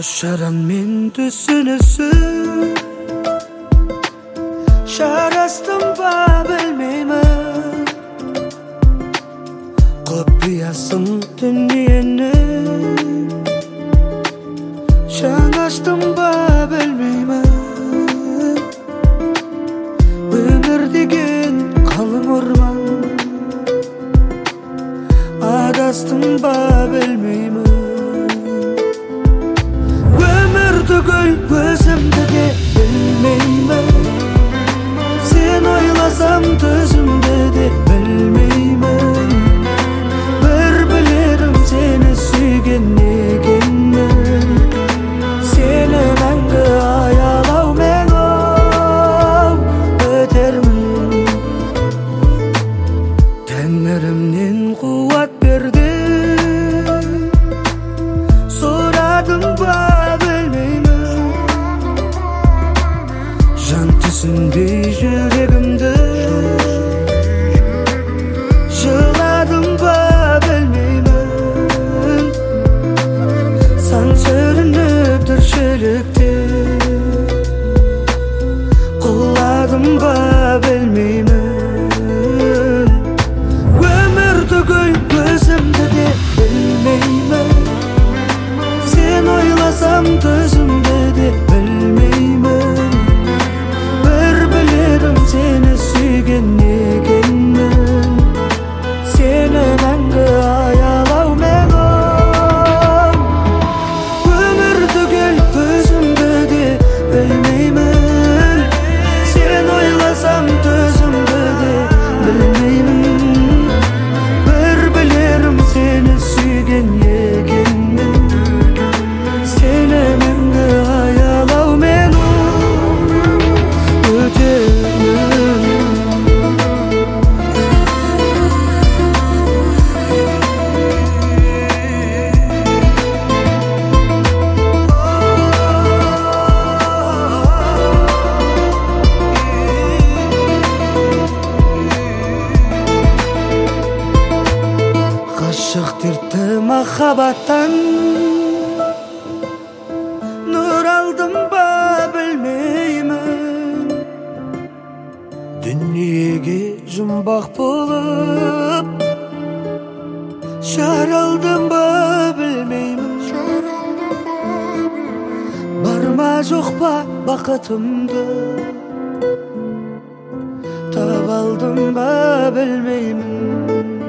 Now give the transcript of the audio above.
Koşaran men түсінісіп Жарастым ба білмеймін Құпиясын дүниені Жаңаштым ба білмеймін Өмір деген қалың орман Адастым ба білмеймін Түгіл өзімді де білмеймін Сен ойласам төзімді де білмеймін Бір білерім сені сүйген екенмін Сені мәңгі аялаумен өтермін Тәңірімнен қуат берді Сұрадым ба Түсінбей жүрегімді Жыладым ба білмеймін Сан сүрініп тіршілікте Құладым ба білмеймін Өмір түгіл өзімді де білмеймін Сен ойласам төзімді де білмеймін Сені сүйген екенмін Сені мәңгі аялаумен Өмір түгел өзімді де білмеймін Сен ойласам төзімді де білмеймін Бір білерім сені сүйген екенмін Сені мәңгі аялаумен Ғашық дерті махаббаттан Нұр алдым ба білмеймін Дүниеге жұмбақ болып Жаралдым ба білмеймін Бар ма жоқ па бақытымды Таба алдым ба білмеймін